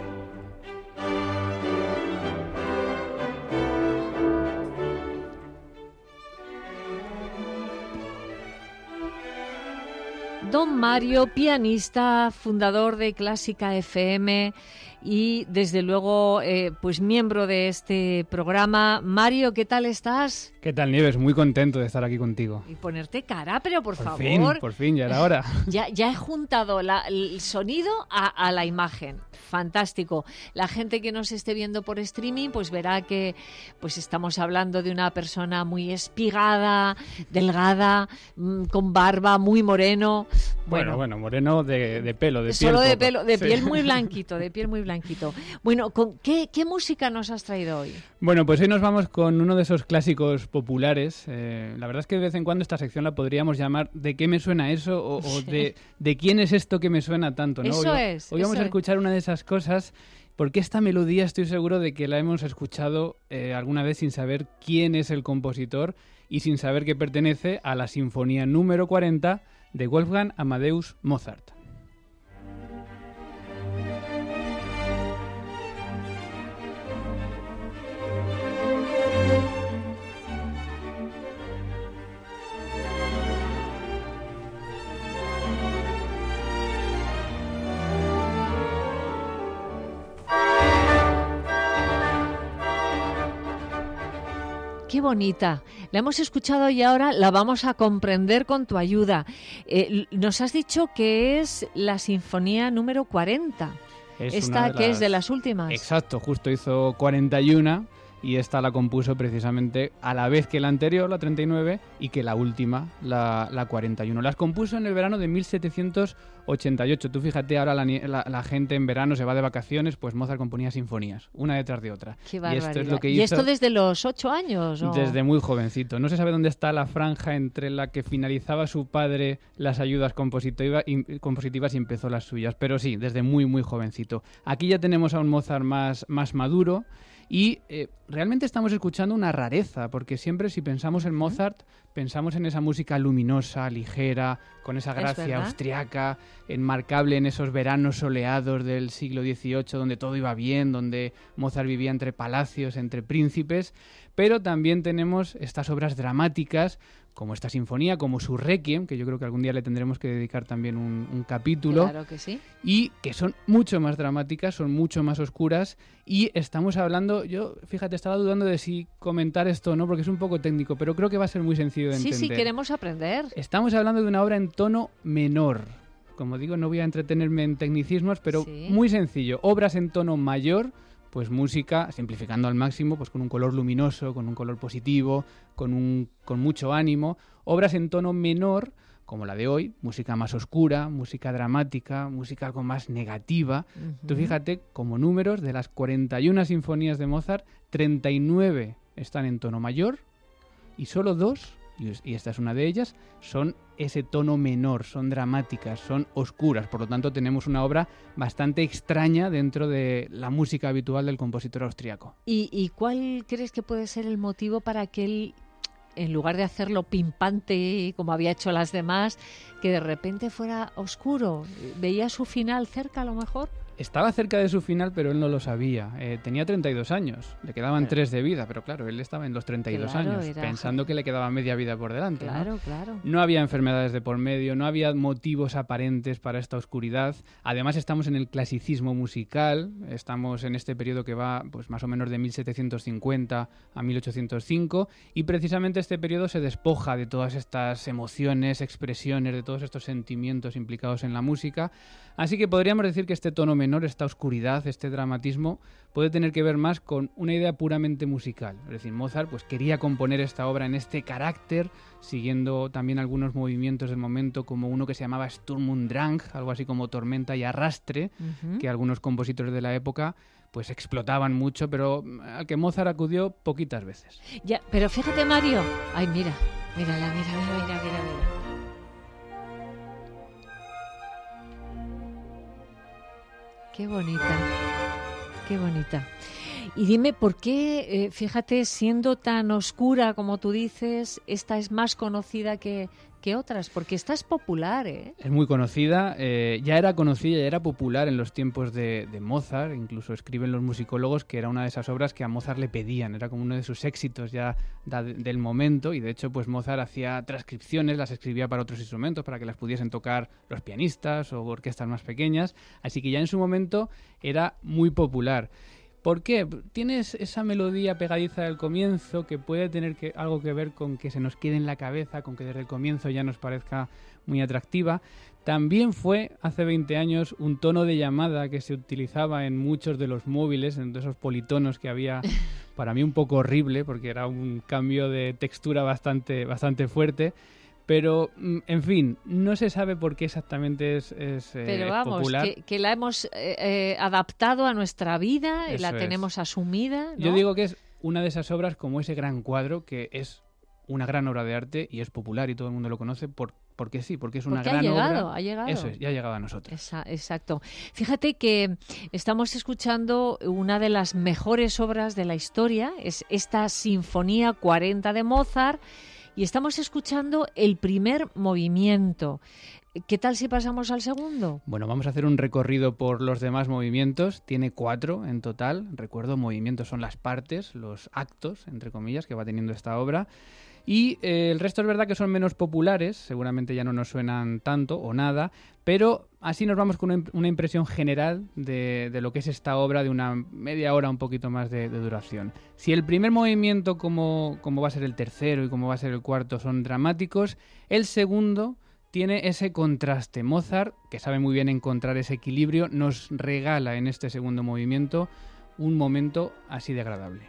Don Mario, pianista, fundador de Clásica FM y desde luego pues miembro de este programa. Mario, ¿qué tal estás? ¿Qué tal, Nieves? Muy contento de estar aquí contigo. Y ponerte cara, pero por favor. Por fin, ya era hora. Ya he juntado el sonido a la imagen. Fantástico. La gente que nos esté viendo por streaming pues verá que pues estamos hablando de una persona muy espigada, delgada, con barba, muy moreno. Bueno, moreno de pelo, de piel. Solo de poco. pelo, de Sí. piel muy blanquito, Bueno, ¿qué música nos has traído hoy? Bueno, pues hoy nos vamos con uno de esos clásicos populares. La verdad es que de vez en cuando esta sección la podríamos llamar ¿de qué me suena eso? O de quién es esto que me suena tanto, ¿no? Hoy vamos a escuchar una de esas cosas, porque esta melodía estoy seguro de que la hemos escuchado alguna vez sin saber quién es el compositor y sin saber que pertenece a la Sinfonía número 40 de Wolfgang Amadeus Mozart. Qué bonita. La hemos escuchado y ahora la vamos a comprender con tu ayuda. Nos has dicho que es la Sinfonía número 40. Esta que es de las últimas. Exacto, justo hizo 41 y esta la compuso precisamente a la vez que la anterior, la 39, y que la última, la 41. Las compuso en el verano de 1788. Tú fíjate, ahora la gente en verano se va de vacaciones, pues Mozart componía sinfonías, una detrás de otra. Qué barbaridad. Y esto es lo que ¿Y hizo esto desde los 8 años? ¿O? Desde muy jovencito. No se sabe dónde está la franja entre la que finalizaba su padre las ayudas compositivas y empezó las suyas. Pero sí, desde muy, muy jovencito. Aquí ya tenemos a un Mozart más maduro. Y realmente estamos escuchando una rareza, porque siempre si pensamos en Mozart, pensamos en esa música luminosa, ligera, con esa gracia austriaca, enmarcable en esos veranos soleados del siglo XVIII, donde todo iba bien, donde Mozart vivía entre palacios, entre príncipes, pero también tenemos estas obras dramáticas, como esta sinfonía, como su Requiem, que yo creo que algún día le tendremos que dedicar también un capítulo. Claro que sí. Y que son mucho más dramáticas, son mucho más oscuras, y estamos hablando, yo, fíjate, estaba dudando de si comentar esto o no, porque es un poco técnico, pero creo que va a ser muy sencillo de entender. Sí, queremos aprender. Estamos hablando de una obra en tono menor. Como digo, no voy a entretenerme en tecnicismos, pero muy sencillo. Obras en tono mayor, pues música, simplificando al máximo, pues con un color luminoso, con un color positivo, con mucho ánimo. Obras en tono menor, como la de hoy, música más oscura, música dramática, música algo más negativa. Tú fíjate, como números, de las 41 sinfonías de Mozart, 39 están en tono mayor y solo 2, y esta es una de ellas, son ese tono menor, son dramáticas, son oscuras. Por lo tanto, tenemos una obra bastante extraña dentro de la música habitual del compositor austriaco. ¿Y cuál crees que puede ser el motivo para que él, en lugar de hacerlo pimpante como había hecho las demás, que de repente fuera oscuro? ¿Veía su final cerca a lo mejor? Estaba cerca de su final, pero él no lo sabía. Tenía 32 años, le quedaban 3 de vida, pero claro, él estaba en los 32 años, pensando que le quedaba media vida por delante. Claro. No había enfermedades de por medio, no había motivos aparentes para esta oscuridad. Además, estamos en el clasicismo musical, estamos en este periodo que va pues más o menos de 1750 a 1805, y precisamente este periodo se despoja de todas estas emociones, expresiones, de todos estos sentimientos implicados en la música. Así que podríamos decir que este tono menor, esta oscuridad, este dramatismo, puede tener que ver más con una idea puramente musical. Es decir, Mozart pues quería componer esta obra en este carácter, siguiendo también algunos movimientos del momento, como uno que se llamaba Sturm und Drang, algo así como tormenta y arrastre, que algunos compositores de la época pues explotaban mucho, pero al que Mozart acudió poquitas veces. Ya, pero fíjate, Mario. Ay, mira. Qué bonita. Y dime, ¿por qué, fíjate, siendo tan oscura como tú dices, esta es más conocida que otras? Porque esta es popular, ¿eh? Es muy conocida, ya era conocida, ya era popular en los tiempos de Mozart, incluso escriben los musicólogos que era una de esas obras que a Mozart le pedían, era como uno de sus éxitos ya del momento, y de hecho pues Mozart hacía transcripciones, las escribía para otros instrumentos, para que las pudiesen tocar los pianistas o orquestas más pequeñas, así que ya en su momento era muy popular. ¿Por qué? Tienes esa melodía pegadiza del comienzo que puede tener algo que ver con que se nos quede en la cabeza, con que desde el comienzo ya nos parezca muy atractiva. También fue, hace 20 años, un tono de llamada que se utilizaba en muchos de los móviles, en esos politonos que había, para mí un poco horrible, porque era un cambio de textura bastante fuerte. Pero, en fin, no se sabe por qué exactamente es Pero vamos, popular. Que la hemos adaptado a nuestra vida, y la tenemos asumida, ¿no? Yo digo que es una de esas obras como ese gran cuadro que es una gran obra de arte y es popular y todo el mundo lo conoce porque sí, porque es una gran obra. Ha llegado. Eso es, ya ha llegado a nosotros. Exacto. Fíjate que estamos escuchando una de las mejores obras de la historia, es esta Sinfonía 40 de Mozart, y estamos escuchando el primer movimiento. ¿Qué tal si pasamos al segundo? Bueno, vamos a hacer un recorrido por los demás movimientos. Tiene 4 en total. Recuerdo, movimientos son las partes, los actos, entre comillas, que va teniendo esta obra. Y el resto es verdad que son menos populares, seguramente ya no nos suenan tanto o nada, pero así nos vamos con una impresión general de lo que es esta obra de una media hora, un poquito más de duración. Si el primer movimiento, como va a ser el tercero y como va a ser el cuarto, son dramáticos, el segundo tiene ese contraste. Mozart, que sabe muy bien encontrar ese equilibrio, nos regala en este segundo movimiento un momento así de agradable.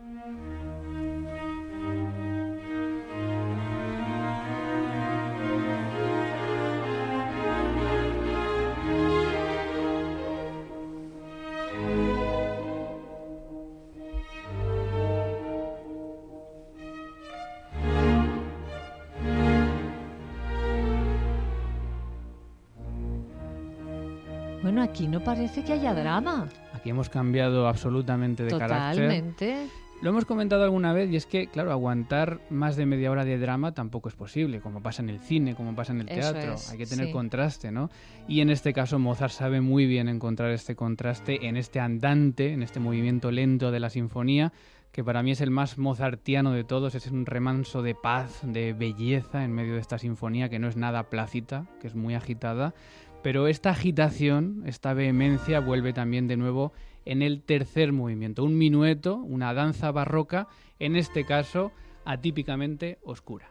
Bueno, aquí no parece que haya drama. Aquí hemos cambiado absolutamente de carácter. Totalmente. Lo hemos comentado alguna vez y es que, claro, aguantar más de media hora de drama tampoco es posible, como pasa en el cine, como pasa en el teatro. Hay que tener contraste, ¿no? Y en este caso Mozart sabe muy bien encontrar este contraste en este andante, en este movimiento lento de la sinfonía, que para mí es el más mozartiano de todos. Es un remanso de paz, de belleza en medio de esta sinfonía que no es nada plácida, que es muy agitada. Pero esta agitación, esta vehemencia vuelve también de nuevo en el tercer movimiento. Un minueto, una danza barroca, en este caso atípicamente oscura.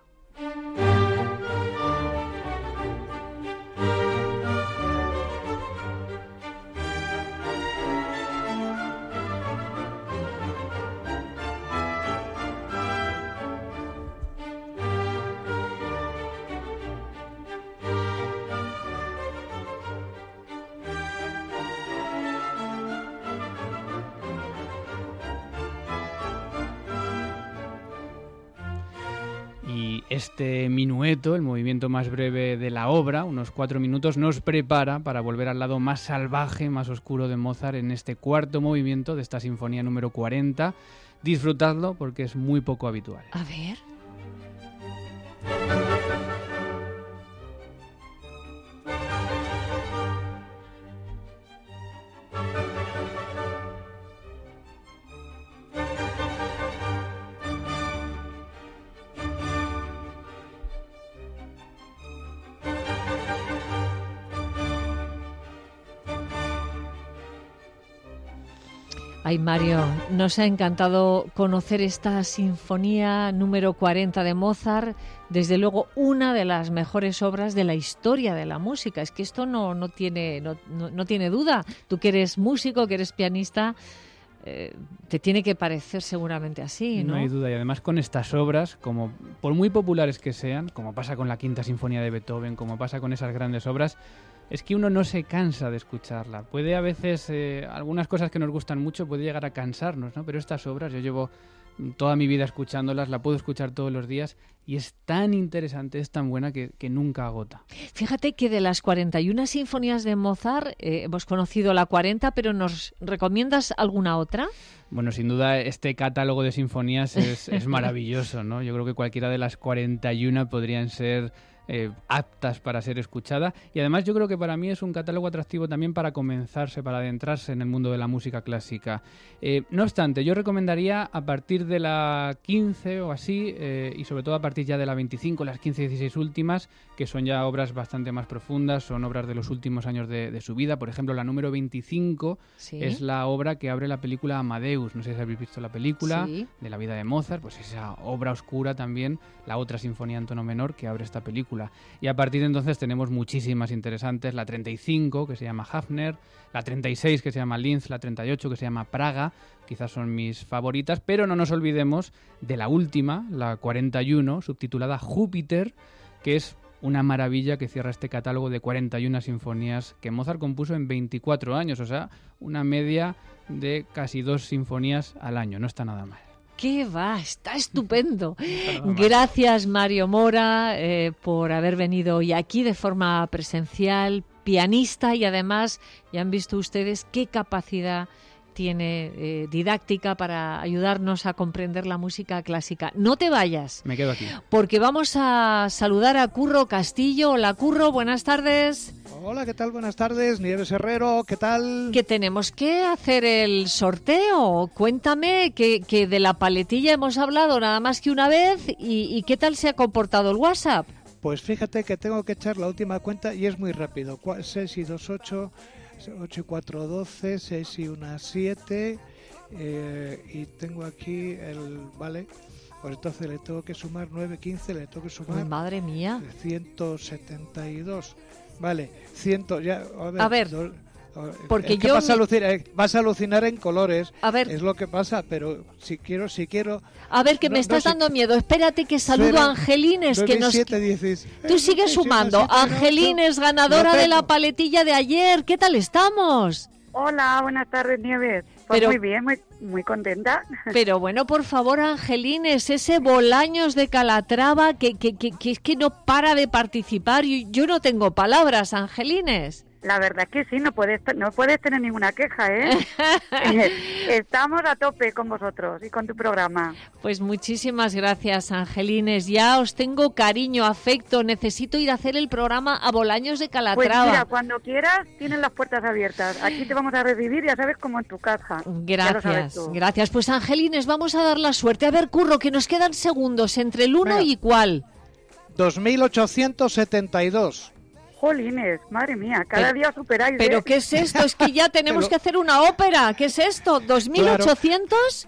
Este minueto, el movimiento más breve de la obra, unos 4 minutos, nos prepara para volver al lado más salvaje, más oscuro de Mozart en este cuarto movimiento de esta sinfonía número 40. Disfrutadlo porque es muy poco habitual. A ver. Ay, Mario, nos ha encantado conocer esta sinfonía número 40 de Mozart, desde luego una de las mejores obras de la historia de la música. Es que esto no tiene duda. Tú que eres músico, que eres pianista, te tiene que parecer seguramente así, ¿no? No hay duda, y además con estas obras, como por muy populares que sean, como pasa con la Quinta Sinfonía de Beethoven, como pasa con esas grandes obras, es que uno no se cansa de escucharla. Puede a veces, algunas cosas que nos gustan mucho puede llegar a cansarnos, ¿no? Pero estas obras, yo llevo toda mi vida escuchándolas, la puedo escuchar todos los días y es tan interesante, es tan buena que nunca agota. Fíjate que de las 41 sinfonías de Mozart hemos conocido la 40, pero ¿nos recomiendas alguna otra? Bueno, sin duda este catálogo de sinfonías es maravilloso, ¿no? Yo creo que cualquiera de las 41 podrían ser aptas para ser escuchada, y además yo creo que para mí es un catálogo atractivo también para comenzarse, para adentrarse en el mundo de la música clásica. No obstante, yo recomendaría a partir de la 15 o así, y sobre todo a partir ya de la 25, las 15 y 16 últimas, que son ya obras bastante más profundas, son obras de los últimos años de su vida. Por ejemplo, la número 25 ¿sí? Es la obra que abre la película Amadeus. No sé si habéis visto la película ¿sí? De la vida de Mozart, pues esa obra oscura también, la otra sinfonía en tono menor que abre esta película. Y a partir de entonces tenemos muchísimas interesantes, la 35 que se llama Hafner, la 36 que se llama Linz, la 38 que se llama Praga, quizás son mis favoritas, pero no nos olvidemos de la última, la 41, subtitulada Júpiter, que es una maravilla que cierra este catálogo de 41 sinfonías que Mozart compuso en 24 años, o sea, una media de casi 2 sinfonías al año, no está nada mal. ¡Qué va! Está estupendo. Gracias, Mario Mora, por haber venido hoy aquí de forma presencial, pianista, y además ya han visto ustedes qué capacidad tiene didáctica para ayudarnos a comprender la música clásica. No te vayas. Me quedo aquí. Porque vamos a saludar a Curro Castillo. Hola, Curro, buenas tardes. Hola, ¿qué tal? Buenas tardes. Nieves Herrero, ¿qué tal? Que tenemos que hacer el sorteo. Cuéntame, que de la paletilla hemos hablado nada más que una vez, y ¿qué tal se ha comportado el WhatsApp? Pues fíjate que tengo que echar la última cuenta y es muy rápido. 6 y 2, 8, 8 y 4, 12, 6 y 1, 7, y tengo aquí vale, pues entonces le tengo que sumar 9, 15, le tengo que sumar... ¡Madre mía! 172, vale, 100, ya, a ver porque es que yo... vas a alucinar en colores, a ver, es lo que pasa, pero si quiero... A ver, que me estás dando miedo. Espérate que saludo a Angelines. 9, que nos... 7, 16. Tú sigues sumando. Angelines, ganadora de la paletilla de ayer. ¿Qué tal estamos? Hola, buenas tardes, Nieves. Pues muy bien, muy contenta. Pero bueno, por favor, Angelines, ese Bolaños de Calatrava que es que no para de participar. Yo no tengo palabras, Angelines. La verdad es que sí, no puedes tener ninguna queja, ¿eh? Estamos a tope con vosotros y con tu programa. Pues muchísimas gracias, Angelines. Ya os tengo cariño, afecto. Necesito ir a hacer el programa a Bolaños de Calatrava. Pues mira, cuando quieras, tienes las puertas abiertas. Aquí te vamos a recibir, ya sabes, como en tu casa. Gracias. Pues Angelines, vamos a dar la suerte. A ver, Curro, que nos quedan segundos entre el 1 y ¿cuál? 2872. Jolines, madre mía, cada día superáis. ¿Pero qué es esto? Es que ya tenemos que hacer una ópera. ¿Qué es esto? ¿2800?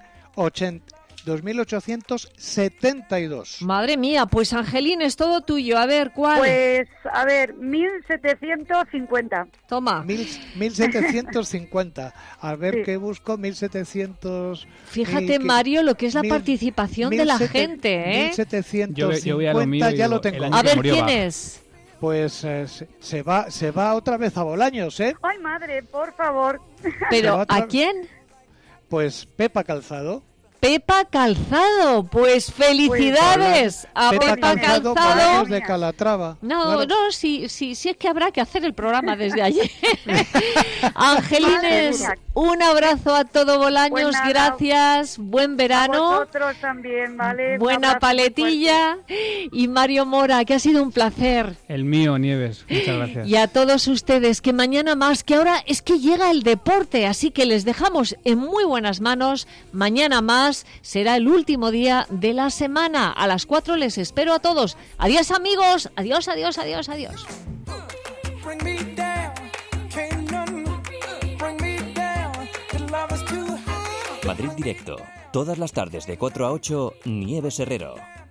2872. Madre mía, pues Angelín, es todo tuyo. A ver, ¿cuál? Pues, a ver, 1750. Toma. 1750. A ver qué busco, 1700. Fíjate, Mario, lo que es la participación de la gente, ¿eh? 1750, yo voy a lo mío, ya lo tengo. A ver, ¿quién es? Pues se va otra vez a Bolaños, ¿eh? Ay, madre, por favor. ¿Pero a quién? Pues Pepa Calzado. Pepa Calzado, pues felicidades a Pepa Calzado. Bolaños de Calatrava. No, sí es que habrá que hacer el programa desde ayer. Angelines, un abrazo a todo Bolaños, gracias, buen verano. A vosotros también, ¿vale? Buena paletilla. Y Mario Mora, que ha sido un placer. El mío, Nieves, muchas gracias. Y a todos ustedes, que mañana más, que ahora es que llega el deporte, así que les dejamos en muy buenas manos. Mañana más. Será el último día de la semana. A las 4 les espero a todos. Adiós, amigos. Adiós. Madrid Directo. Todas las tardes de 4 a 8, Nieves Herrero.